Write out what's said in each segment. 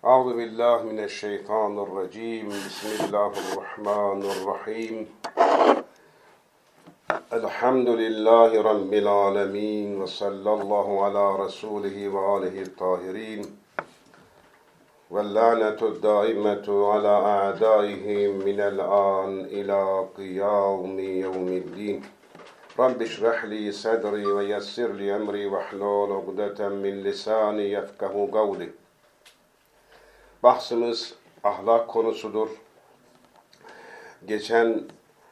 Euzu billahi mineşşeytanirracim. Bismillahirrahmanirrahim. Elhamdülillahi rabbil alamin ve sallallahu ala rasulihi ve alihi'l tahirin. Ve lanetu daimetu ala a'daihim minel an ila kıyami yevmiddin. Rabbi şrah li sadri ve yessir li emri ve hlul ugdeten min lisani yefkahu kavli. Bahsimiz ahlak konusudur. Geçen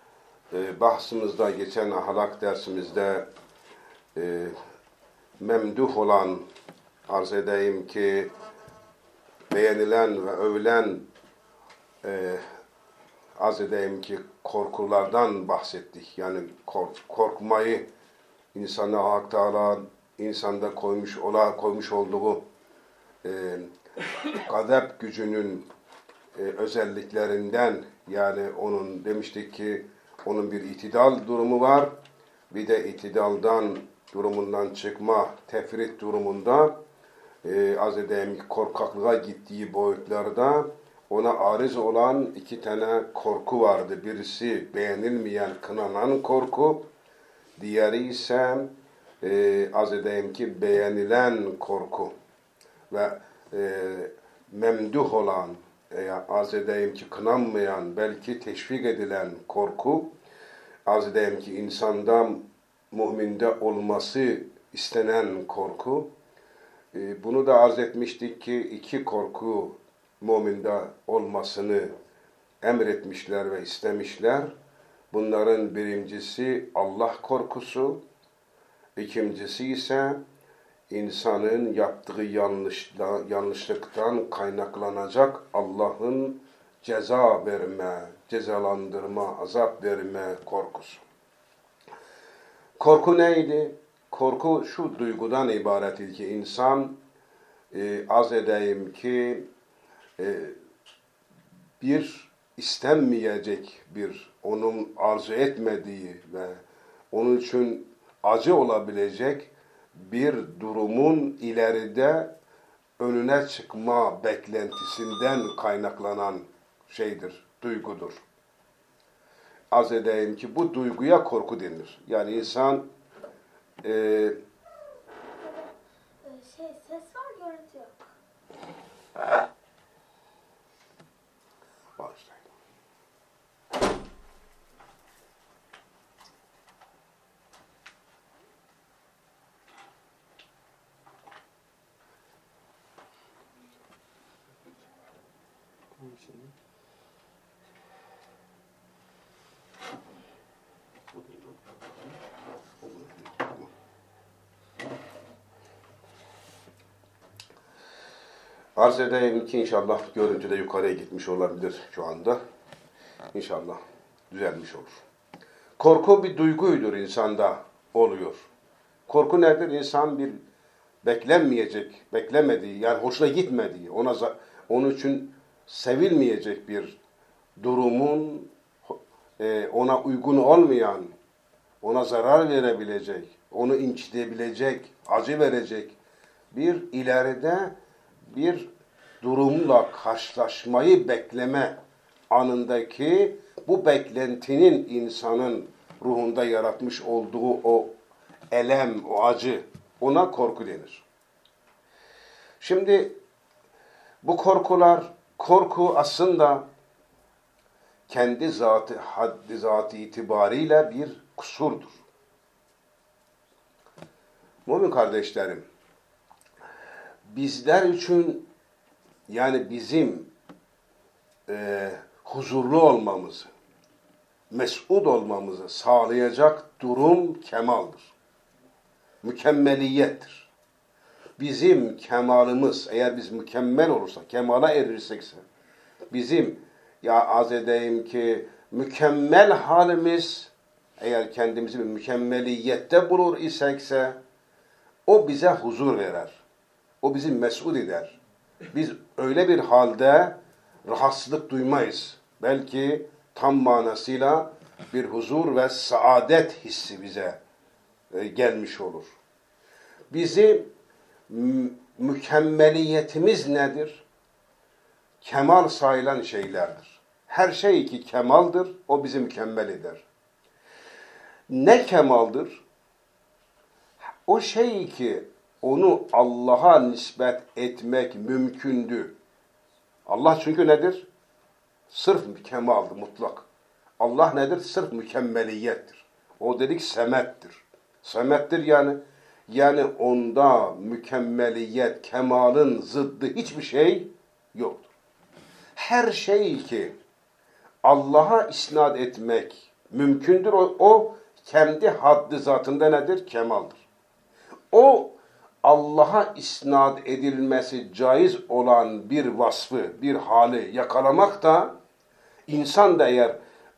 geçen ahlak dersimizde memduh olan, arz edeyim ki beğenilen ve övülen arz edeyim ki korkulardan bahsettik. Yani korkmayı insana Hak Teala insanda koymuş olduğu gazap gücünün özelliklerinden, yani onun demiştik ki onun bir itidal durumu var. Bir de itidaldan durumundan çıkma, tefrit durumunda az edeyim korkaklığa gittiği boyutlarda ona arız olan iki tane korku vardı. Birisi beğenilmeyen, kınanan korku. Diğeri ise az edeyim ki beğenilen korku. Ve memduh olan, arz edeyim ki kınanmayan, belki teşvik edilen korku, arz edeyim ki insanda, müminde olması istenen korku. Bunu da arz etmiştik ki iki korku müminde olmasını emretmişler ve istemişler. Bunların birincisi Allah korkusu, ikincisi ise insanın yaptığı yanlışlıktan kaynaklanacak Allah'ın ceza verme, cezalandırma, azap verme korkusu. Korku neydi? Korku şu duygudan ibaret ki insan az edeyim ki bir istenmeyecek, bir onun arzu etmediği ve onun için acı olabilecek bir durumun ileride önüne çıkma beklentisinden kaynaklanan şeydir, duygudur. Arz edeyim ki bu duyguya korku denir. Yani insan ses var, görüntü yok. Başlayalım. Arz edeyim ki inşallah görüntü de yukarıya gitmiş olabilir şu anda. İnşallah düzelmiş olur. Korku bir duyguydur, insanda oluyor. Korku nedir? İnsan bir beklemediği, yani hoşuna gitmediği, onun için sevilmeyecek bir durumun, ona uygun olmayan, ona zarar verebilecek, onu incitebilecek, acı verecek bir ileride bir durumla karşılaşmayı bekleme anındaki bu beklentinin insanın ruhunda yaratmış olduğu o elem, o acı, ona korku denir. Şimdi bu korku aslında kendi haddi zatı itibariyle bir kusurdur. Mümin kardeşlerim, bizler için, yani bizim huzurlu olmamızı, mes'ud olmamızı sağlayacak durum kemaldir. Mükemmeliyettir. Bizim kemalimiz, eğer biz mükemmel olursak, kemala erirsekse, bizim arz edeyim ki mükemmel halimiz, eğer kendimizi bir mükemmeliyette bulur isekse, o bize huzur verer. O bizi mes'ud eder. Biz öyle bir halde rahatsızlık duymayız. Belki tam manasıyla bir huzur ve saadet hissi bize gelmiş olur. Bizim mükemmeliyetimiz nedir? kemal sayılan şeylerdir. Her şey ki kemaldir, o bizi mükemmel eder. Ne kemaldir? O şey ki onu Allah'a nispet etmek mümkündü. Allah çünkü nedir? Sırf kemaldir, mutlak. Allah nedir? Sırf mükemmeliyettir. O dedik semettir. Semettir yani onda mükemmeliyet, kemalın zıddı hiçbir şey yoktur. Her şey ki Allah'a isnat etmek mümkündür. O kendi haddi zatında nedir? Kemaldir. O Allah'a isnat edilmesi caiz olan bir vasfı, bir hali yakalamak da insan da eğer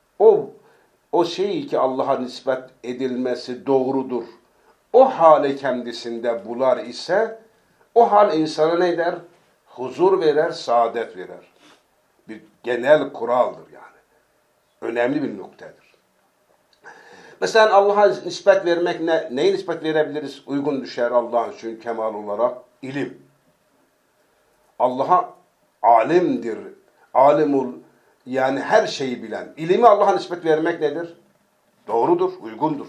o şeyi ki Allah'a nispet edilmesi doğrudur, o hali kendisinde bular ise o hal insana ne der? Huzur verer, saadet verer. Bir genel kuraldır yani. Önemli bir noktadır. Mesela Allah'a nispet vermek neye nispet verebiliriz? Uygun düşer Allah'ın çünkü kemal olarak ilim. Allah'a alimdir. Alimul yani her şeyi bilen. İlimi Allah'a nispet vermek nedir? Doğrudur, uygundur.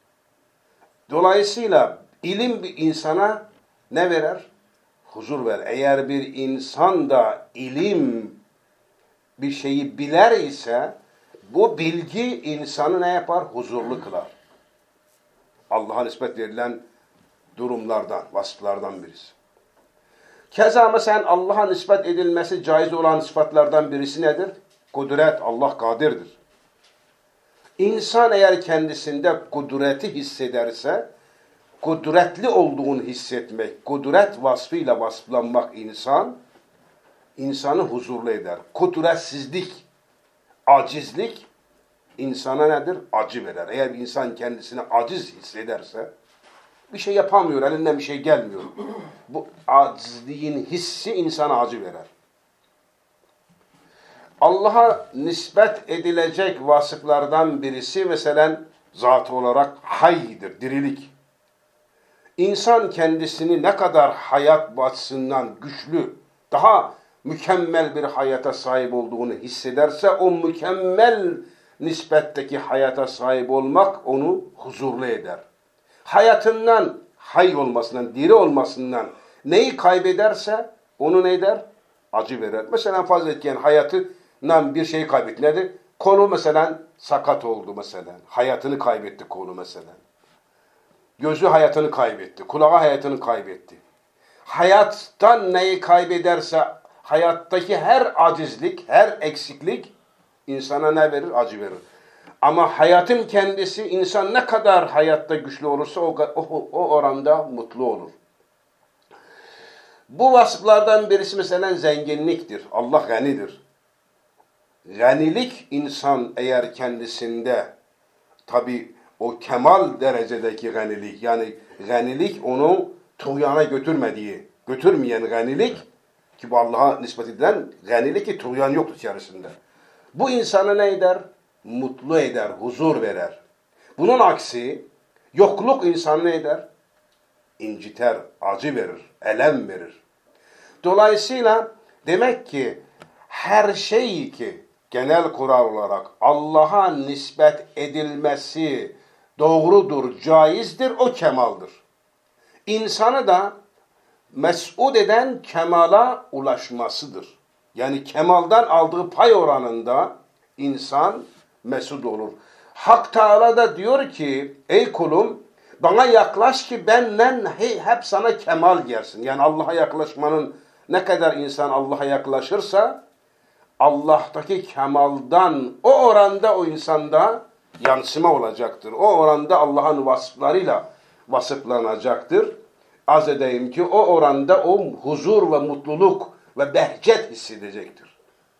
Dolayısıyla ilim bir insana ne verer? Huzur verir. Eğer bir insan da ilim bir şeyi biler ise bu bilgi insanı ne yapar? Huzurlu kılar. Allah'a nispet verilen durumlardan, vasıflardan birisi. Keza mesela Allah'a nispet edilmesi caiz olan sıfatlardan birisi nedir? Kudret, Allah kadirdir. İnsan eğer kendisinde kudreti hissederse, kudretli olduğunu hissetmek, kudret vasfıyla vasıflanmak insanı huzurlu eder. Kudretsizlik, acizlik insana nedir? Acı verer. Eğer bir insan kendisini aciz hissederse, bir şey yapamıyor, elinden bir şey gelmiyor. Bu acizliğin hissi insana acı verer. Allah'a nispet edilecek vasıflardan birisi mesela zat olarak haydır, dirilik. İnsan kendisini ne kadar hayat açısından güçlü, daha mükemmel bir hayata sahip olduğunu hissederse o mükemmel nispetteki hayata sahip olmak onu huzurlu eder. Hayatından, hay olmasından, diri olmasından neyi kaybederse onu ne eder? Acı verir. Mesela farz etken hayatından bir şey kaybetti. Nedir? Kolu mesela sakat oldu mesela. Hayatını kaybetti kolu mesela. Gözü hayatını kaybetti. Kulağı hayatını kaybetti. Hayattan neyi kaybederse hayattaki her acizlik, her eksiklik insana ne verir? Acı verir. Ama hayatın kendisi insan ne kadar hayatta güçlü olursa o oranda mutlu olur. Bu vasıflardan birisi mesela zenginliktir. Allah ganidir. Ganilik insan eğer kendisinde tabi o kemal derecedeki ganilik yani ganilik onu tuğyana götürmeyen ganilik ki bu Allah'a nispet edilen ganilik ki tuğyan yoktur içerisinde. Bu insanı ne eder? Mutlu eder, huzur verer. Bunun aksi yokluk insanı ne eder? İnciter, acı verir, elem verir. Dolayısıyla demek ki her şey ki genel kural olarak Allah'a nispet edilmesi doğrudur, caizdir, o kemaldir. İnsanı da mes'ud eden kemala ulaşmasıdır. Yani kemaldan aldığı pay oranında insan mesut olur. Hak Teala da diyor ki ey kulum bana yaklaş ki benden hep sana kemal gelsin. Yani Allah'a yaklaşmanın ne kadar insan Allah'a yaklaşırsa Allah'taki kemaldan o oranda o insanda yansıma olacaktır. O oranda Allah'ın vasıflarıyla vasıflanacaktır. Az edeyim ki o oranda o huzur ve mutluluk ve behcet hissedecektir.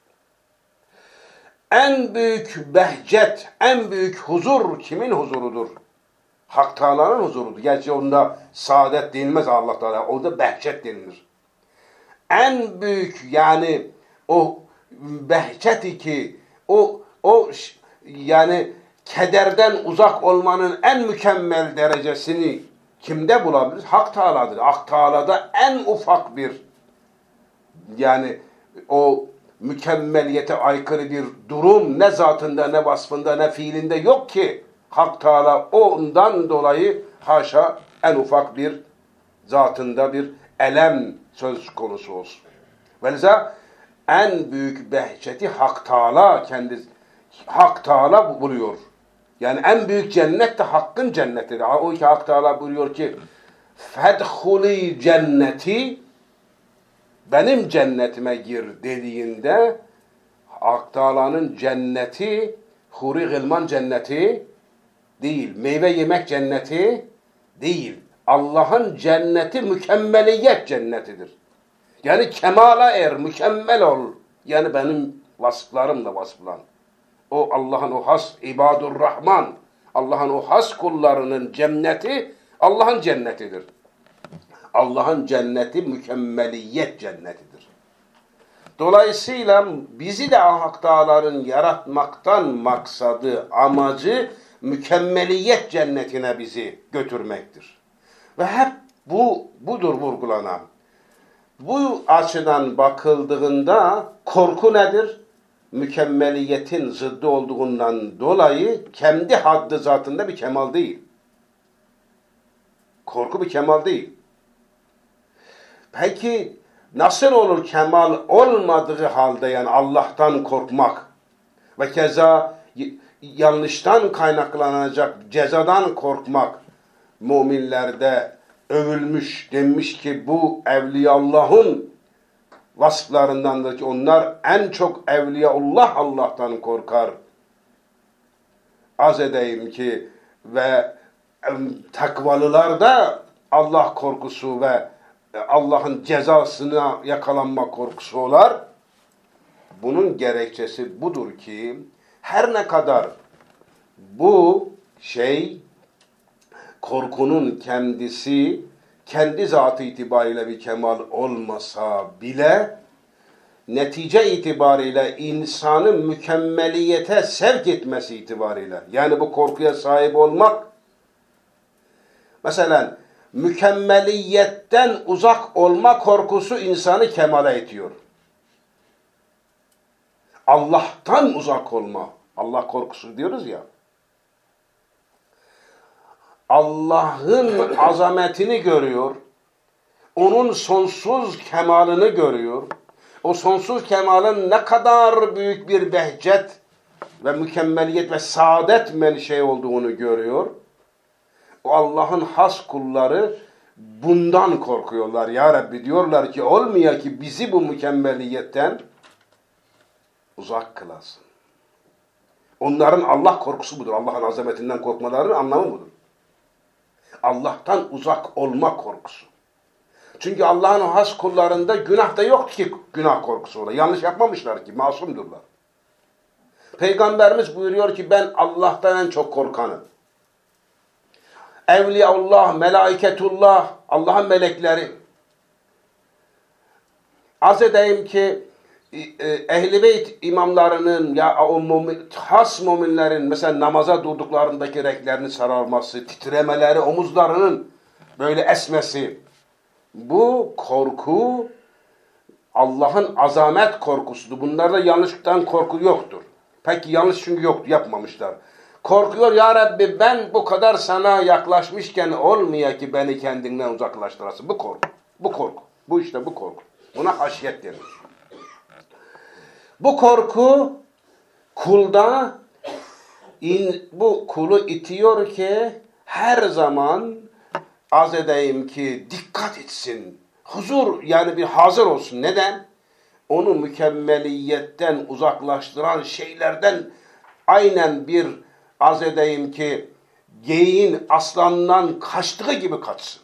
En büyük behcet, en büyük huzur kimin huzurudur? Hak Teala'nın huzurudur. Gerçi onda saadet denilmez Allah Teala, orada behcet denilir. En büyük yani o behceti ki o yani kederden uzak olmanın en mükemmel derecesini kimde bulabiliriz? Hak Teala'dır. Hak Teala'da en ufak bir yani o mükemmeliyete aykırı bir durum ne zatında, ne vasfında, ne fiilinde yok ki Hak Teala ondan dolayı haşa en ufak bir zatında bir elem söz konusu olsun. Velhâsıl en büyük behçeti Hak Teala Hak Teala buluyor. Yani en büyük cennet de Hakk'ın cennetidir. O ki Hak Teala buyuruyor ki fedhuli cenneti, benim cennetime gir dediğinde Hak Teala'nın cenneti huri gılman cenneti değil, meyve yemek cenneti değil. Allah'ın cenneti mükemmeliyet cennetidir. Yani kemala er, mükemmel ol. Yani benim vasıflarımla vasıflan. O Allah'ın o has ibadur rahman, Allah'ın o has kullarının cenneti Allah'ın cennetidir. Allah'ın cenneti mükemmeliyet cennetidir. Dolayısıyla bizi de Hak Teala'nın yaratmaktan maksadı, amacı mükemmeliyet cennetine bizi götürmektir. Ve hep budur vurgulanan. Bu açıdan bakıldığında korku nedir? Mükemmeliyetin zıddı olduğundan dolayı kendi haddi zatında bir kemal değil. Korku bir kemal değil. Peki nasıl olur kemal olmadığı halde, yani Allah'tan korkmak ve keza yanlıştan kaynaklanacak cezadan korkmak müminlerde övülmüş, denmiş ki bu Evliyaullah'ın vasıflarındandır ki onlar en çok Evliyaullah Allah'tan korkar. Az edeyim ki ve takvalılar da Allah korkusu ve Allah'ın cezasına yakalanma korkusu olar. Bunun gerekçesi budur ki her ne kadar bu korkunun kendisi kendi zatı itibariyle bir kemal olmasa bile netice itibariyle insanı mükemmeliyete sevk etmesi itibariyle, yani bu korkuya sahip olmak, mesela mükemmeliyetten uzak olma korkusu insanı kemale itiyor. Allah'tan uzak olma, Allah korkusu diyoruz ya, Allah'ın azametini görüyor, onun sonsuz kemalini görüyor, o sonsuz kemalin ne kadar büyük bir behçet ve mükemmeliyet ve saadet menşei olduğunu görüyor. O Allah'ın has kulları bundan korkuyorlar. Ya Rabbi diyorlar ki olmuyor ki bizi bu mükemmeliyetten uzak kılasın. Onların Allah korkusu budur. Allah'ın azametinden korkmalarının anlamı budur. Allah'tan uzak olma korkusu. Çünkü Allah'ın o has kullarında günah da yok ki günah korkusu ola. Yanlış yapmamışlar ki, masumdurlar. Peygamberimiz buyuruyor ki ben Allah'tan en çok korkanım. Evliyaullah, melaiketullah, Allah'ın melekleri. Az edeyim ki Ehl-i Beyt imamlarının ya o has müminlerin mesela namaza durduklarındaki renklerini sararması, titremeleri, omuzlarının böyle esmesi. Bu korku Allah'ın azamet korkusudur. Bunlarda yanlışlıktan korku yoktur. Peki yanlış çünkü yoktu, yapmamışlar. Korkuyor ya Rabbi ben bu kadar sana yaklaşmışken olmuyor ki beni kendinden uzaklaştırasın. Bu korku. Bu korku. Bu işte bu korku. Buna haşyet denir. Bu korku kulda bu kulu itiyor ki her zaman az edeyim ki dikkat etsin. Huzur yani bir hazır olsun. Neden? Onu mükemmeliyetten uzaklaştıran şeylerden aynen bir az edeyim ki geyiğin aslandan kaçtığı gibi kaçsın.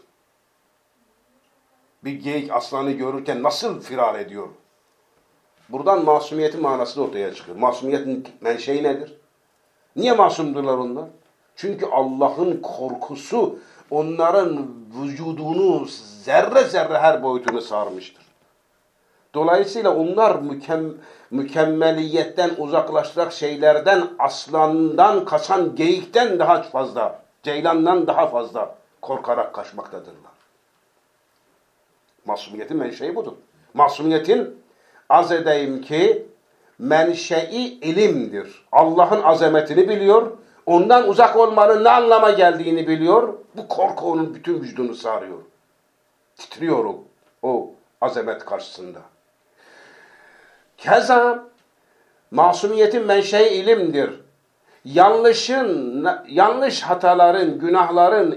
Bir geyik aslanı görürken nasıl firar ediyor? Buradan masumiyetin manası da ortaya çıkıyor. Masumiyetin menşei nedir? Niye masumdurlar onlar? Çünkü Allah'ın korkusu onların vücudunu zerre zerre her boyutunu sarmıştır. Dolayısıyla onlar mükemmeliyetten uzaklaşacak şeylerden aslandan kaçan geyikten daha fazla, ceylandan daha fazla korkarak kaçmaktadırlar. Masumiyetin menşei budur. Masumiyetin arz edeyim ki menşei ilimdir. Allah'ın azametini biliyor. Ondan uzak olmanın ne anlama geldiğini biliyor. Bu korku onun bütün vücudunu sarıyor. Titriyor o azamet karşısında. Keza masumiyetin menşei ilimdir. Yanlış hataların, günahların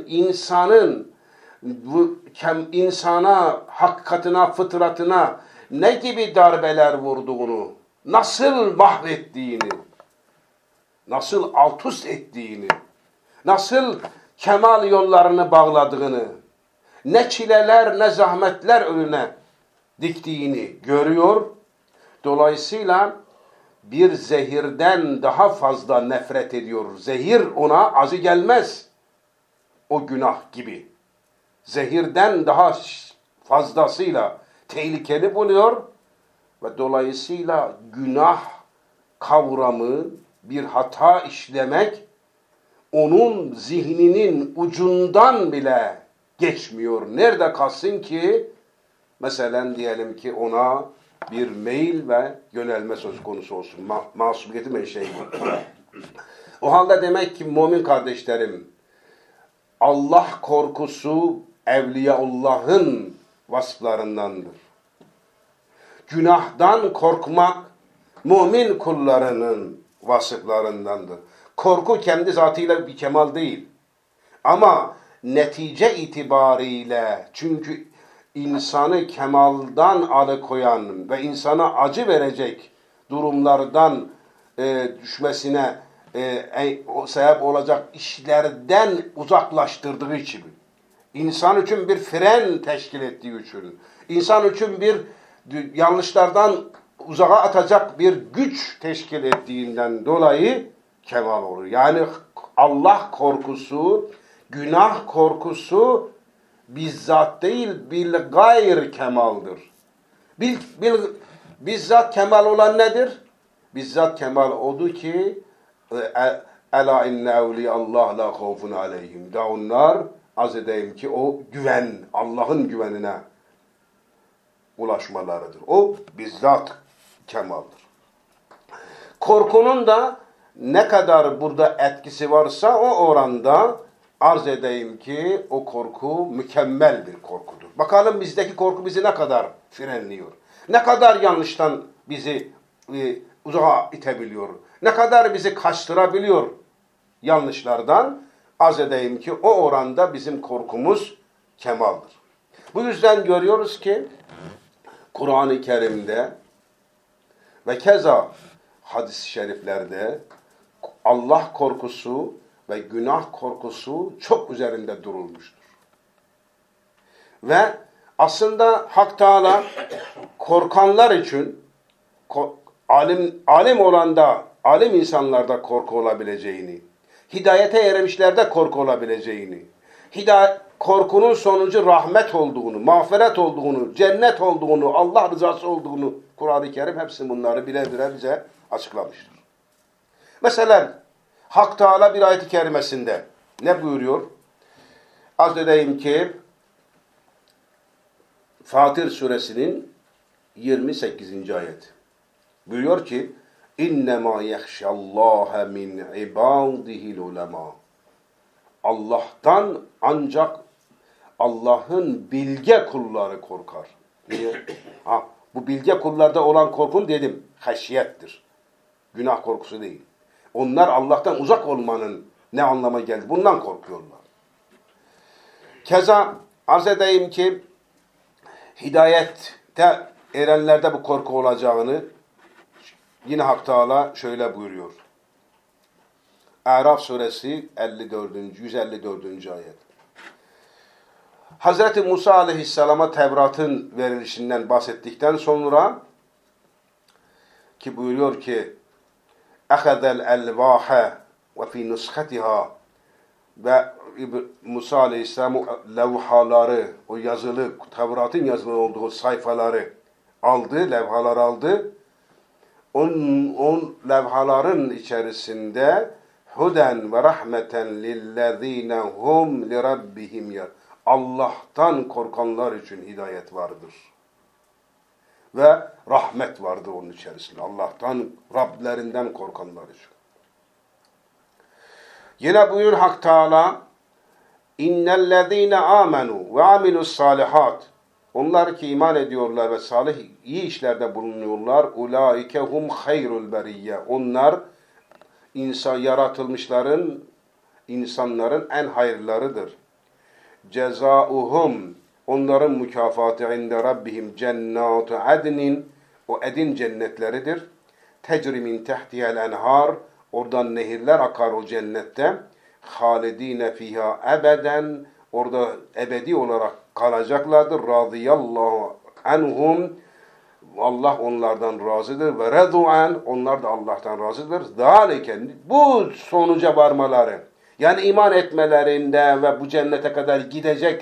insana, hakikatına, fıtratına ne gibi darbeler vurduğunu, nasıl mahvettiğini, nasıl alt-üst ettiğini, nasıl kemal yollarını bağladığını, ne çileler ne zahmetler önüne diktiğini görüyor. Dolayısıyla bir zehirden daha fazla nefret ediyor. Zehir ona acı gelmez. O günah gibi. Zehirden daha fazlasıyla tehlikeli buluyor ve dolayısıyla günah kavramı, bir hata işlemek onun zihninin ucundan bile geçmiyor. Nerede kalsın ki mesela diyelim ki ona bir meyil ve yönelme söz konusu olsun. Masumiyeti menşei bu. O halde demek ki mümin kardeşlerim, Allah korkusu Evliyaullah'ın vasıflarındandır. Günahdan korkmak mümin kullarının vasıflarındandır. Korku kendi zatıyla bir kemal değil. Ama netice itibariyle, çünkü insanı kemaldan alıkoyan ve insana acı verecek durumlardan düşmesine sebep olacak işlerden uzaklaştırdığı için, insan için bir fren teşkil ettiği için, insan için bir yanlışlardan uzağa atacak bir güç teşkil ettiğinden dolayı kemal olur. Yani Allah korkusu, günah korkusu bizzat değil, bil gayr kemaldır. Bizzat kemal olan nedir? Bizzat kemal odur ki Ela inne evliyallah la khawfun aleyhim. Da onlar az edeyim ki o güven, Allah'ın güvenine ulaşmalarıdır. O bizzat kemaldir. Korkunun da ne kadar burada etkisi varsa o oranda arz edeyim ki o korku mükemmel bir korkudur. Bakalım bizdeki korku bizi ne kadar frenliyor. Ne kadar yanlıştan bizi uzağa itebiliyor. Ne kadar bizi kaçtırabiliyor yanlışlardan. Arz edeyim ki o oranda bizim korkumuz kemaldir. Bu yüzden görüyoruz ki Kur'an-ı Kerim'de ve keza hadis-i şeriflerde Allah korkusu ve günah korkusu çok üzerinde durulmuştur. Ve aslında Hak Teala korkanlar için alim olanda, alim insanlarda korku olabileceğini, hidayete ermişlerde korku olabileceğini, korkunun sonucu rahmet olduğunu, mağfiret olduğunu, cennet olduğunu, Allah rızası olduğunu Kur'an-ı Kerim hepsi bunları birer birer bize açıklamıştır. Mesela Hak Teala bir ayet-i kerimesinde ne buyuruyor? Az edeyim ki Fatır suresinin 28. ayet. Buyuruyor ki İnnemâ yehşallâhe min ibâdihil ulemâ. Allah'tan ancak Allah'ın bilge kulları korkar. Niye? Bu bilge kullarda olan korkun dedim, haşiyettir. Günah korkusu değil. Onlar Allah'tan uzak olmanın ne anlama geldi? Bundan korkuyorlar. Keza arz edeyim ki hidayette erenlerde bu korku olacağını yine Hak Teala şöyle buyuruyor. Araf suresi 154. ayet. Hazreti Musa aleyhisselama Tevrat'ın verilişinden bahsettikten sonra ki buyuruyor ki اَخَذَ الْاَلْوَاحَ وَفِي نُسْخَتِهَا ve Musa aleyhisselam o levhaları, o yazılı, Tevrat'ın yazılı olduğu sayfaları aldı, levhaları aldı. On levhaların içerisinde huden ve rahmeten lillezine hum li rabbihim ya. Allah'tan korkanlar için hidayet vardır. ve rahmet vardır onun içerisinde. Allah'tan, Rablerinden korkanlar için. Yine buyur Hak Teala, İnnellezîne âmenû ve amilussâlihât. Onlar ki iman ediyorlar ve salih iyi işlerde bulunuyorlar. Ulaike hum hayrul beriyye. Onlar insanların en hayırlarıdır. Cezauhum, onların mükafatı inde rabbihim cennatu adnin, o edin cennetleridir. Tecri min tehtihel enhar, oradan nehirler akar o cennette. Halidine fiha ebeden, orada ebedi olarak kalacaklardır. Radiyallahu anhum, Allah onlardan razıdır ve redu'an, onlar da Allah'tan razıdır. Zalike, bu sonuca varmaları, yani iman etmelerinde ve bu cennete kadar gidecek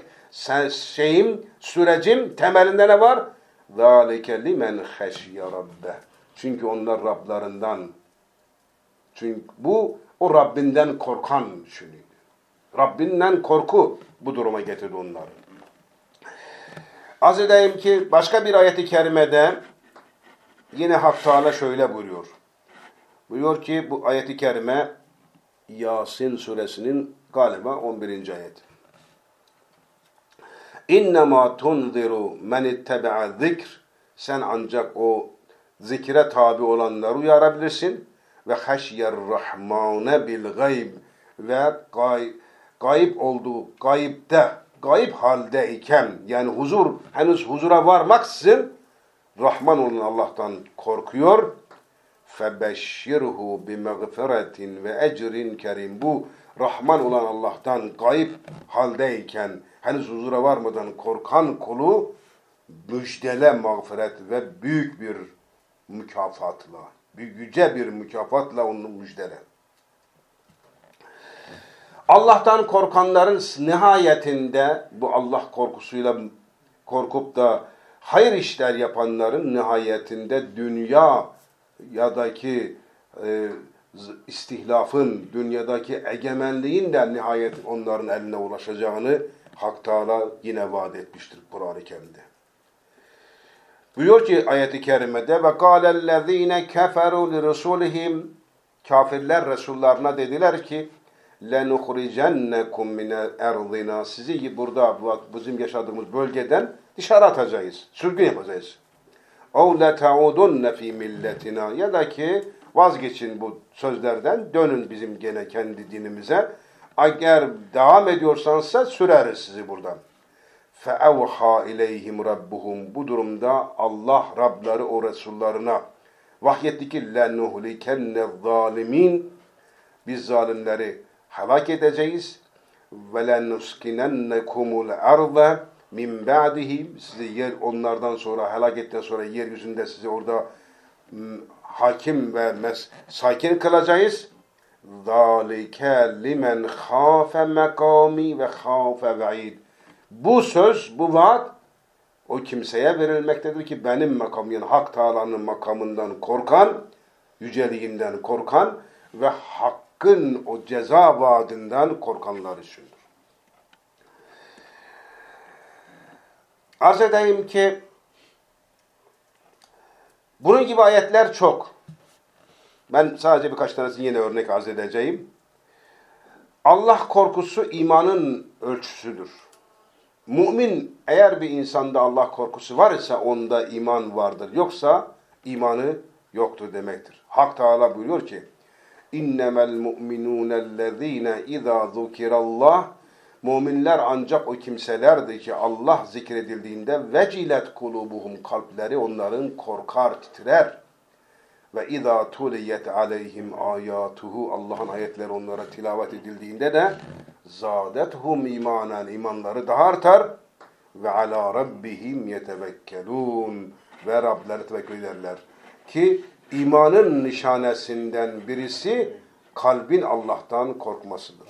sürecin temelinde ne var? Zalike limen haşiye rabbe. Çünkü onlar Rablarından, çünkü bu o Rabbinden korkan düşünüyor. Rabbinden korku bu duruma getirdi onları. Arz edeyim ki başka bir ayet-i kerimede yine Hak Teala şöyle buyuruyor. Buyuruyor ki bu ayet-i kerime Yasin suresinin galiba 11. ayet. İnnemâ tunziru men ittebe'a zikr. Sen ancak o zikre tabi olanları uyarabilirsin. Ve haşyerrahmâne bil gayb. Ve gayb olduğu, gayb haldeyken, yani henüz huzura varmaksızın Rahman olan Allah'tan korkuyor. فَبَشِّرْهُ بِمَغْفِرَةٍ وَاَجْرٍ kerim. Bu Rahman olan Allah'tan gayb haldeyken, henüz huzura varmadan korkan kulu müjdele mağfiret ve büyük bir mükafatla, yüce bir mükafatla onu müjdele. Allah'tan korkanların nihayetinde, bu Allah korkusuyla korkup da hayır işler yapanların nihayetinde dünyadaki istihlafın, dünyadaki egemenliğin de nihayet onların eline ulaşacağını Hak Teala yine vaat etmiştir Kur'an-ı Kerim'de. Buyuruyor ki ayet-i kerimede ve kâlellezîne keferû lirasûlihim, kafirler Resullarına dediler ki lenukhricennekum min erdina, sizi burada bizim yaşadığımız bölgeden dışarı atacağız, sürgün yapacağız. اَوْ لَتَعُودُنَّ ف۪ي مِلَّتِنَا, ya da ki vazgeçin bu sözlerden, dönün bizim gene kendi dinimize. Eğer devam ediyorsanız süreriz sizi buradan. فَاَوْحَا اِلَيْهِمْ رَبُّهُمْ, bu durumda Allah Rabları o Resullarına vahyetti ki لَنُهْلِكَنَّ الظَّالِمِينَ, biz zalimleri helak edeceğiz. وَلَنُسْكِنَنَّكُمُ الْاَرْضَ min ba'dihim, sizi onlardan sonra, helaketten sonra yeryüzünde sizi orada hakim ve sakin kılacağız. ذَٰلِكَ لِمَنْ خَافَ مَقَامِ ve خَافَ وَعِيدٍ. Bu söz, bu vaat o kimseye verilmektedir ki benim makamım, yani Hak Teala'nın makamından korkan, yüceliğinden korkan ve Hakk'ın o ceza vaadinden korkanlar içindir. Arz edeyim ki bunun gibi ayetler çok. Ben sadece birkaç tanesini yine örnek arz edeceğim. Allah korkusu imanın ölçüsüdür. Mümin, eğer bir insanda Allah korkusu var ise onda iman vardır. Yoksa imanı yoktur demektir. Hak Teala buyuruyor ki İnnemel mu'minûnellezîne izâ zukirallah, müminler ancak o kimselerdir ki Allah zikredildiğinde vecilet kulubuhum, kalpleri onların korkar, titrer. Ve izâ tuliyet aleyhim âyâtuhu, Allah'ın ayetleri onlara tilavet edildiğinde de zâdethum imanen, imanları daha artar. Ve alâ rabbihim yetevekkelûn, ve Rableri tevekkül ederler. Ki imanın nişanesinden birisi kalbin Allah'tan korkmasıdır.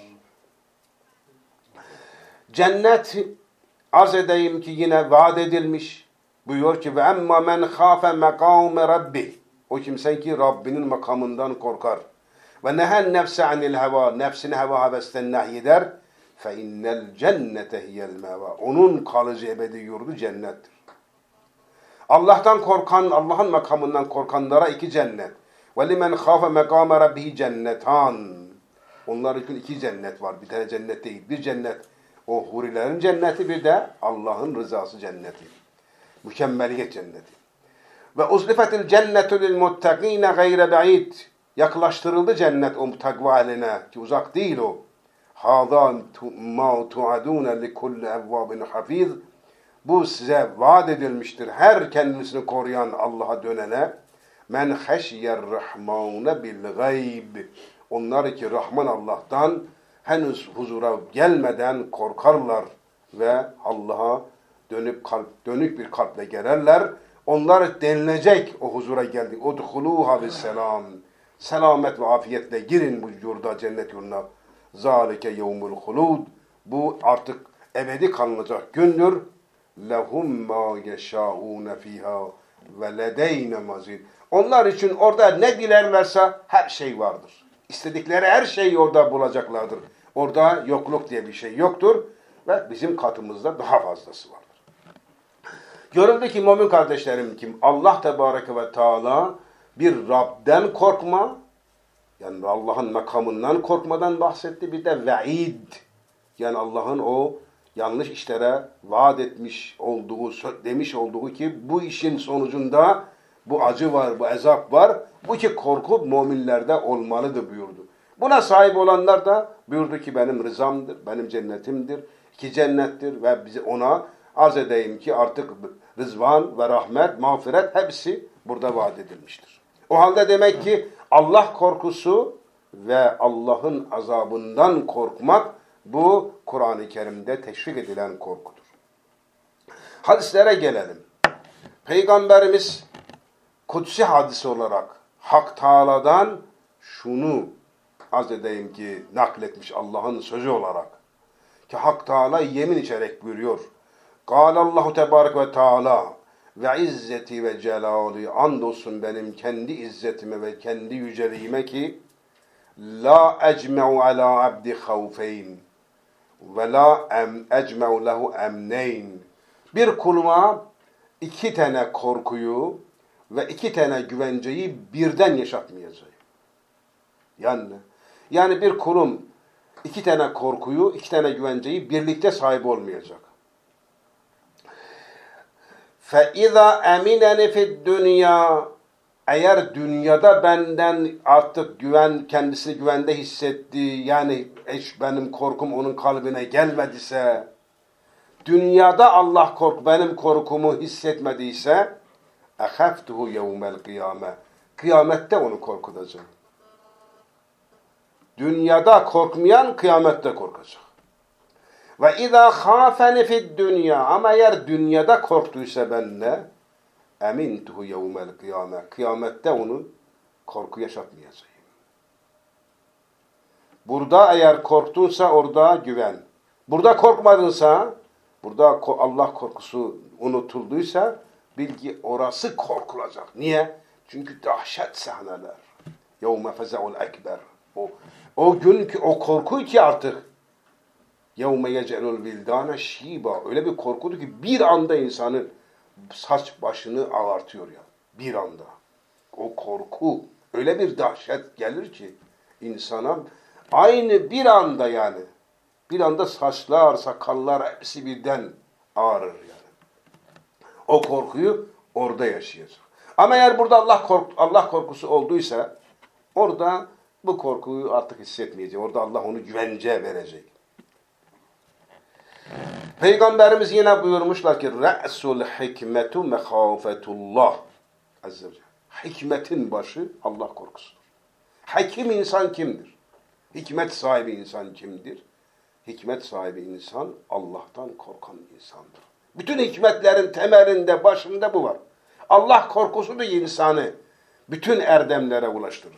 Cennet arz edeyim ki yine vaat edilmiş. Buyuruyor ki ve emma men khâfe mekâme rabbih, o kimse ki Rabbinin makamından korkar. Ve nehen nefse anil heva, nefsini heva hevesten nehyeder. Fe innel cennete hiyel meva, onun kalıcı ebedi yurdu cennettir. Allah'tan korkan, Allah'ın makamından korkanlara 2 cennet. وَلِمَنْ خَافَ مَقَامَ رَبِّهِ cennetan. Onlar için 2 cennet var. Bir tane cennet değil. Bir cennet o hurilerin cenneti, bir de Allah'ın rızası cenneti. Mükemmeliyet cenneti. Ve uzlifetil cennetu lil muttakine gayre ba'id. Yaklaştırıldı cennet o takva ehline ki uzak değil o. Hâzâ mâ tu'adûne li kulli evvâbin hafiz. Bu size vaat edilmiştir. Her kendisini koruyan Allah'a dönene. Men haşyer rahmâne bil gayb. Onlar ki Rahman Allah'tan henüz huzura gelmeden korkarlar ve Allah'a dönük bir kalple gelirler. Onlar denilecek o huzura geldi. Udhuluha biselam. Selamet ve afiyetle girin bu yurda, cennet yurduna. Zalike yevmul hulud. Bu artık ebedi kalınacak gündür. Lehum ma yeşâûne fîhâ ve ledeyne mazid. Onlar için orada ne dilerlerse her şey vardır. İstedikleri her şeyi orada bulacaklardır. Orada yokluk diye bir şey yoktur ve bizim katımızda daha fazlası vardır. Görüldü ki mümin kardeşlerim kim Allah Tebareke ve Teala bir Rab'den korkma, yani Allah'ın makamından korkmadan bahsetti, bir de ve'id, yani Allah'ın o yanlış işlere vaat etmiş olduğu, demiş olduğu ki bu işin sonucunda bu acı var, bu azap var, bu ki korku müminlerde olmalıdır buyurdu. Buna sahip olanlar da buyurdu ki benim rızamdır, benim cennetimdir, 2 cennettir ve bize ona arz edeyim ki artık rızvan ve rahmet, mağfiret hepsi burada vaat edilmiştir. O halde demek ki Allah korkusu ve Allah'ın azabından korkmak bu Kur'an-ı Kerim'de teşvik edilen korkudur. Hadislere gelelim. Peygamberimiz kutsi hadis olarak Hak Teala'dan şunu arz edeyim ki nakletmiş Allah'ın sözü olarak. Ki Hak Teala yemin içerek buyuruyor. Allahu Tebarek ve Teala ve izzeti ve celali, andolsun benim kendi izzetime ve kendi yüceliğime ki la ecme'u ala abdi havfeyn ve la ecme'u lehu emneyn. Bir kuluma 2 tane korkuyu ve 2 tane güvenceyi birden yaşatmayacağım. Yani bir kulum 2 tane korkuyu, 2 tane güvenceyi birlikte sahip olmayacak. فَاِذَا اَمِنَنِ فِي الدُّنْيَا. Eğer dünyada benden artık kendisini güvende hissetti, yani benim korkum onun kalbine gelmediyse, dünyada Allah benim korkumu hissetmediyse, اَخَفْتُهُ يَوْمَ الْقِيَامَةِ. Kıyamette onu korkutacağım. Dünyada korkmayan kıyamette korkacak. Ve izâ khâfeni fi'd-dünya. Ama eğer dünyada korktuysa benimle, emintuhu yevmel kıyame. Kıyamette onu korku yaşatmayacağım. Burada eğer korktunsa orada güven. Burada korkmadınsa, burada Allah korkusu unutulduysa, bil ki orası korkulacak. Niye? Çünkü dehşet sahneler. Yevme feze'ul ekber. O gün ki o korku ki artık yevme yec'elul vildâne şîbâ. Öyle bir korkudur ki bir anda insanın saç başını ağartıyor ya. Bir anda. O korku öyle bir dehşet gelir ki insana aynı bir anda yani. Bir anda saçlar, sakallar hepsi birden ağrır yani. O korkuyu orada yaşayacak. Ama eğer burada Allah korkusu olduysa orada bu korkuyu artık hissetmeyecek. Orada Allah onu güvence verecek. Peygamberimiz yine buyurmuşlar ki re'sul hikmetu mehafetullah azze ve celle. Hikmetin başı Allah korkusudur. Hakim insan kimdir? Hikmet sahibi insan kimdir? Hikmet sahibi insan Allah'tan korkan insandır. Bütün hikmetlerin temelinde, başında bu var. Allah korkusu da insanı bütün erdemlere ulaştırır.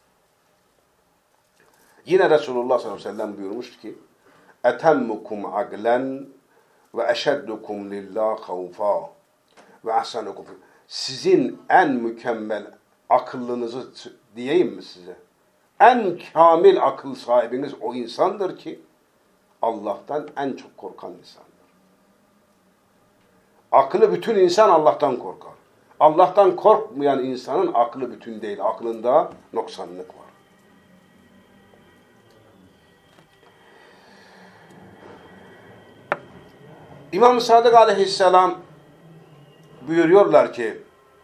Yine Resulullah sallallahu aleyhi ve sellem buyurmuş ki etemmukum aglen ve eşeddukum lillah havfa ve ahsanukum. Sizin en mükemmel akıllınızı diyeyim mi size? En kamil akıl sahibiniz o insandır ki Allah'tan en çok korkan insandır. Aklı bütün insan Allah'tan korkar. Allah'tan korkmayan insanın aklı bütün değil. Aklında noksanlık var. İmam Sadık aleyhisselam buyuruyorlar ki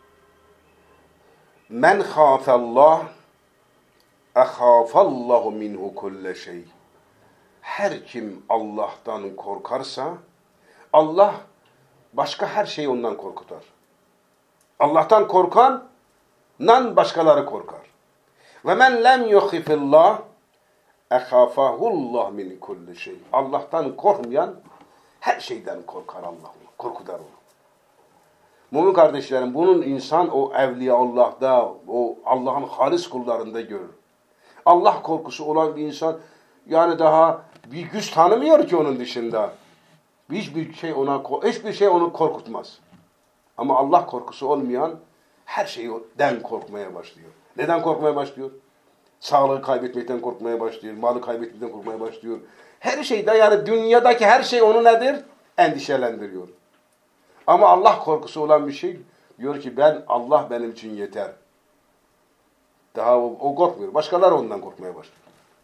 men khâfellah ehâfallahu minhu kulle şey. Her kim Allah'tan korkarsa Allah başka her şeyi ondan korkutar. Allah'tan korkandan başkaları korkar. Ve men lem yukhifillah ehâfahullah min kulli şey. Allah'tan korkmayan her şeyden korkar Allah. Korkutar onu. Mümin kardeşlerim, bunun insan o Evliyaullah'da, o Allah'ın halis kullarında görür. Allah korkusu olan bir insan yani daha bir güç tanımıyor ki onun dışında. Hiçbir şey onu korkutmaz. Ama Allah korkusu olmayan her şeyden korkmaya başlıyor. Neden korkmaya başlıyor? Sağlığı kaybetmekten korkmaya başlıyor, malı kaybetmekten korkmaya başlıyor. Her şeyde yani dünyadaki her şey onu nedir? Endişelendiriyor. Ama Allah korkusu olan bir şey diyor ki Allah benim için yeter. Daha o korkmuyor. Başkaları ondan korkmaya başlıyor.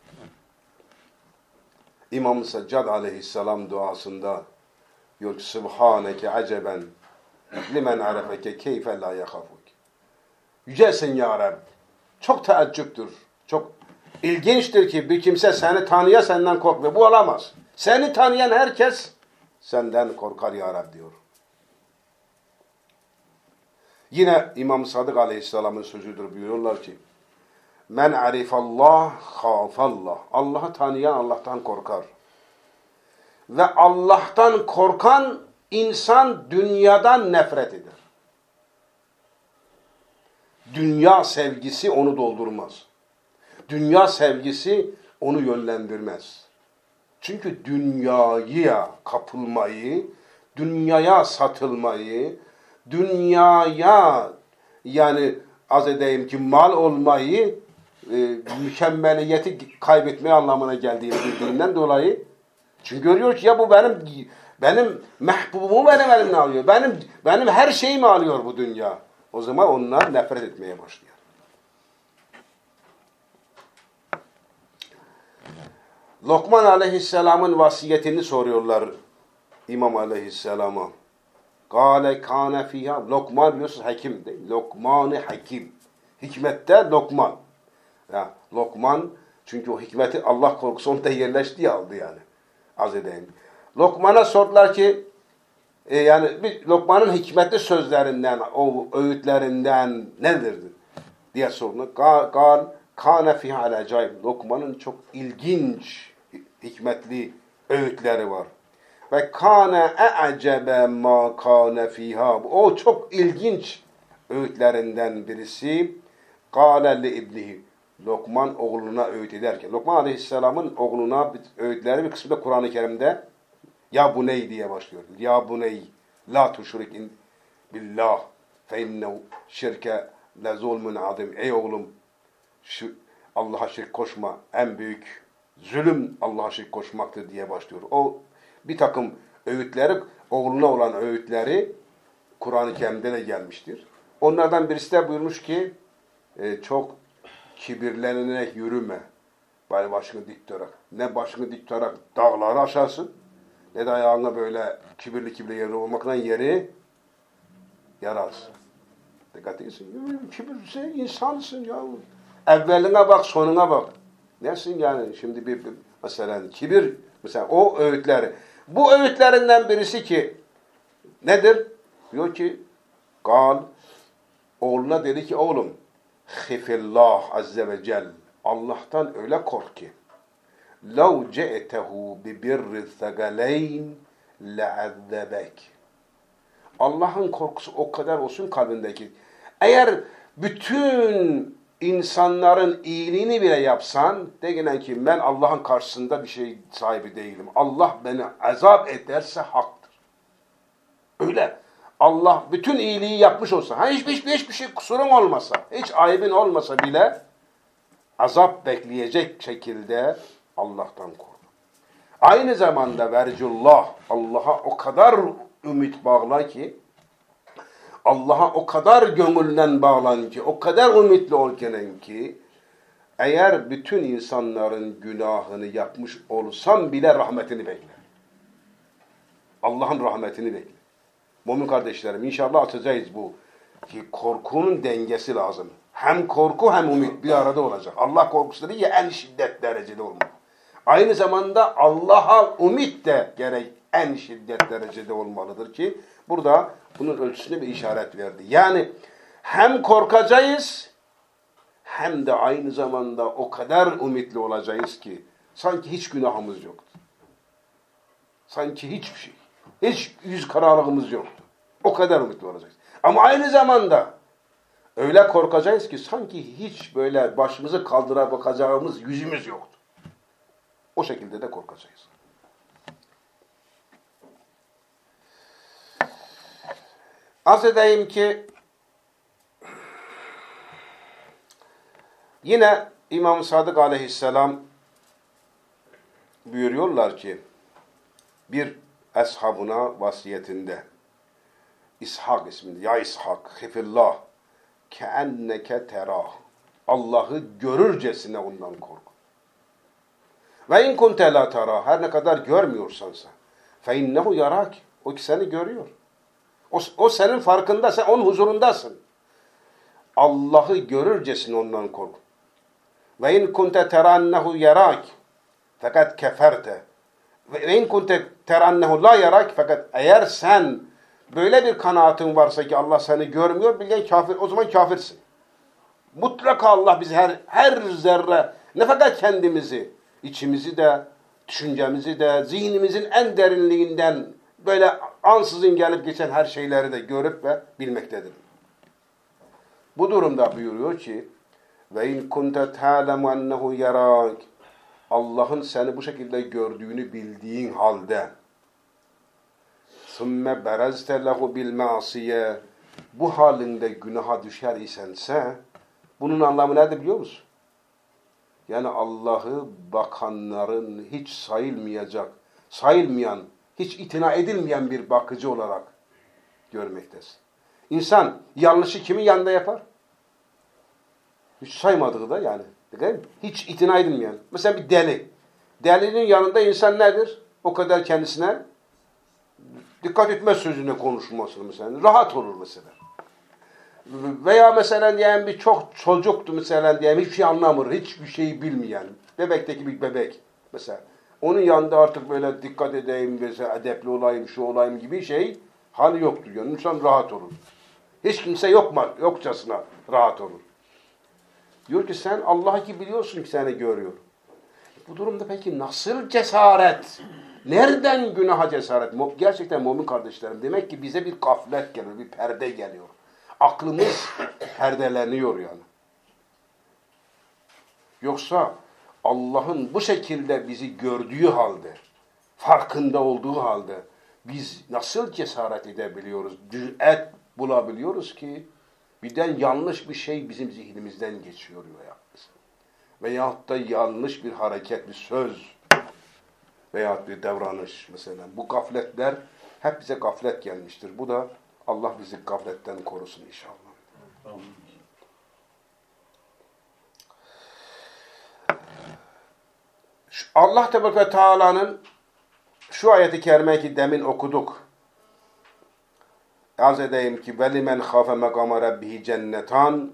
İmam Seccad aleyhisselam duasında diyor ki Subhaneke aceben limen arefeke keyfe la yahafuk. Yücesin ya Rabbi. Çok teəccüptür. Çok ilginçtir ki bir kimse seni tanıya senden korkmuyor. Bu olamaz. Seni tanıyan herkes senden korkar ya Rabbi diyor. Yine İmam Sadık aleyhisselamın sözüdür buyuruyorlar ki men arifallah khafallah. Allah'ı tanıyan Allah'tan korkar. Ve Allah'tan korkan insan dünyadan nefret eder. Dünya sevgisi onu doldurmaz. Dünya sevgisi onu yönlendirmez. Çünkü dünyaya kapılmayı, dünyaya satılmayı, dünyaya yani az edeyim ki mal olmayı mükemmeliyeti kaybetme anlamına geldiğini bildiğinden dolayı çünkü görüyor ki ya bu benim mehbubumu benim elimden alıyor. Benim her şeyimi alıyor bu dünya. O zaman ondan nefret etmeye başlıyor. Lokman aleyhisselamın vasiyetini soruyorlar İmam aleyhisselama. Kâle kâne fîhâ. Lokman biliyorsunuz hekim değil. Lokman-ı Hakim. Hikmette Lokman. Ya, Lokman çünkü o hikmeti Allah korkusu onda yerleşti ya aldı yani. Az edeyim. Lokman'a sordular ki yani Lokman'ın hikmetli sözlerinden, o öğütlerinden nedir diye sordular. Kâne fîhâ alacayib. Lokman'ın çok ilginç, hikmetli öğütleri var. Ve kâne e'acebe mâ kâne fîhâ. O çok ilginç öğütlerinden birisi. Kâle li ibnihi. Lokman oğluna öğüt ederken. Lokman aleyhisselamın oğluna öğütleri bir kısmı da Kur'an-ı Kerim'de ya buney diye başlıyor. Ya buney la tuşrik billah fe innehu şirke le zulmun azim. Ey oğlum Allah'a şirk koşma. En büyük zulüm Allah'a şirk koşmaktır diye başlıyor. O bir takım öğütleri, oğluna olan öğütleri Kur'an-ı Kerim'de de gelmiştir. Onlardan birisi de buyurmuş ki çok kibirlenerek yürüme. Böyle başını dik tutarak. Ne başını dik tutarak dağları aşarsın, ne de ayağına böyle kibirli yeri olmakla yeri yararsın. Dikkat etsin. Kibirli insansın ya. Evveline bak, sonuna bak. Nesin yani? Şimdi mesela kibir, mesela o öğütleri. Bu öğütlerinden birisi ki nedir? Diyor ki oğluna dedi ki oğlum Khifillah azze ve cel. Allah'tan öyle kork ki لَوْ جَئْتَهُ بِبِرِّ الثَّقَلَيْنِ لَعَذَّبَكِ. Allah'ın korkusu o kadar olsun kalbindeki. Eğer bütün insanların iyiliğini bile yapsan, deginen ki ben Allah'ın karşısında bir şey sahibi değilim. Allah beni azap ederse haktır. Öyle. Allah bütün iyiliği yapmış olsa, hiçbir şey kusurun olmasa, hiç ayıbın olmasa bile azap bekleyecek şekilde Allah'tan kork. Aynı zamanda vercullah, Allah'a o kadar ümit bağla ki, Allah'a o kadar gönülden bağlan ki, o kadar ümitli ol ki, eğer bütün insanların günahını yapmış olsam bile rahmetini bekle. Allah'ın rahmetini bekle. Mümin kardeşlerim, inşallah açacağız bu. Ki korkunun dengesi lazım. Hem korku hem ümit bir arada olacak. Allah korkusu değil ya, en şiddet derecede olmalı. Aynı zamanda Allah'a ümit de gerek en şiddet derecede olmalıdır ki burada bunun ölçüsüne bir işaret verdi. Yani hem korkacağız hem de aynı zamanda o kadar ümitli olacağız ki sanki hiç günahımız yoktu. Sanki hiçbir şey. Hiç yüz kararlığımız yoktu. O kadar ümitli olacağız. Ama aynı zamanda öyle korkacağız ki sanki hiç böyle başımızı kaldıra bakacağımız yüzümüz yoktu. O şekilde de korkacağız. Arz edeyim ki yine İmam Sadık aleyhisselam buyuruyorlar ki bir eshabına vasiyetinde İshak isminde, ya İshak, hifillah, keenneke terah, Allah'ı görürcesine ondan kork. Ve in kunte la terah, her ne kadar görmüyorsansa, fe innehu yarak, o ki seni görüyor. O senin farkında, sen onun huzurundasın. Allah'ı görürcesine ondan kork. Ve in kunte terannehu yarak, fakat keferte. Ve in kunte terannehu la yarak, fakat eğer sen böyle bir kanaatin varsa ki Allah seni görmüyor, bilgen kafir, o zaman kafirsin. Mutlaka Allah bizi her zerre, ne fakat kendimizi, içimizi de, düşüncemizi de, zihnimizin en derinliğinden böyle ansızın gelip geçen her şeyleri de görüp ve bilmektedir. Bu durumda buyuruyor ki ve in kunte ta'lemu ennehu yarak, Allah'ın seni bu şekilde gördüğünü bildiğin halde ثُمَّ بَرَزْتَ لَهُ بِالْمَعْصِيَةِ, bu halinde günaha düşer isense, bunun anlamı nedir biliyor musun? Yani Allah'ı bakanların hiç sayılmayan, hiç itina edilmeyen bir bakıcı olarak görmektesin. İnsan yanlışı kimin yanında yapar? Hiç saymadığı da yani. Değil mi? Hiç itina edilmeyen. Mesela bir deli. Delinin yanında insan nedir? O kadar kendisine dikkat etmez sözüne, konuşmasına mesela. Rahat olur mesela. Veya mesela diyelim bir çok çocuktu mesela diyelim, hiçbir şey anlamır, hiçbir şeyi bilmeyen. Bebekteki bir bebek mesela. Onun yanında artık böyle dikkat edeyim, mesela edepli olayım, şu olayım gibi şey hali yoktur. Yani insan rahat olur. Hiç kimse yokçasına rahat olur. Diyor ki sen Allah'ı ki biliyorsun ki seni görüyor. Bu durumda peki nasıl cesaret? Nereden günaha cesaret? Gerçekten mümin kardeşlerim, demek ki bize bir gaflet geliyor, bir perde geliyor. Aklımız perdeleniyor yani. Yoksa Allah'ın bu şekilde bizi gördüğü halde, farkında olduğu halde biz nasıl cesaret edebiliyoruz, cüret bulabiliyoruz ki birden yanlış bir şey bizim zihnimizden geçiyor veyahut da yanlış bir hareket, bir söz veyahut bir davranış mesela. Bu gafletler hep bize gaflet gelmiştir. Bu da Allah bizi gafletten korusun inşallah. Allah Tebarek ve Teala'nın şu ayeti kerimeyi ki demin okuduk. Arz edeyim ki وَلِمَنْ خَافَ مَقَامَ رَبِّهِ cennetan,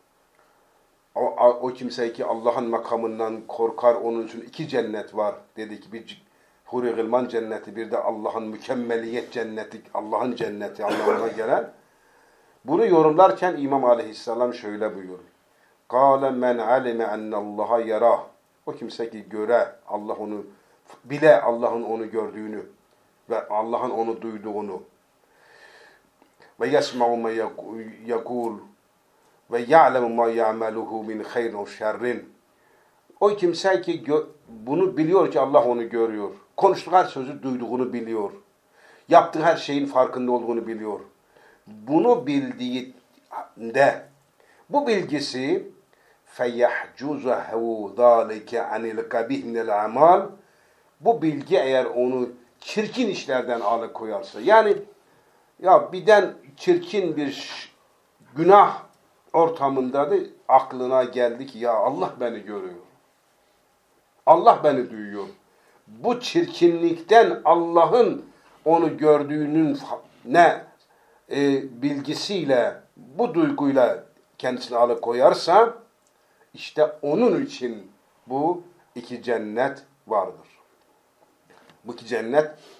o kimse ki Allah'ın makamından korkar, onun için iki cennet var. Dedi ki bir Hur-i Gılman cenneti, bir de Allah'ın mükemmeliyet cenneti, Allah'ın cenneti anlamına gelen. Bunu yorumlarken İmam Aleyhisselam şöyle buyuruyor. قَالَ مَنْ عَلِمَ اَنَّ اللّٰهَ يَرَاهُ, o kimse ki Allah onu bile, Allah'ın onu gördüğünü ve Allah'ın onu duyduğunu ve yesma'u ma yekul ve ya'lemu ma ya'maluhu min hayrin ve şerrin, o kimse ki bunu biliyor ki Allah onu görüyor. Konuştuğu her sözü duyduğunu biliyor. Yaptığı her şeyin farkında olduğunu biliyor. Bunu bildiğinde bu bilgisi فَيَحْجُزَهُ ذَٰلِكَ عَنِ الْقَبِهِ مِنَ الْعَمَالِ, bu bilgi eğer onu çirkin işlerden alıkoyarsa, yani Ya birden çirkin bir günah ortamında da aklına geldi ki ya Allah beni görüyor. Allah beni duyuyor. Bu çirkinlikten Allah'ın onu gördüğünün bilgisiyle, bu duyguyla kendisini alıkoyarsa işte onun için bu iki cennet vardır. Bu iki cennet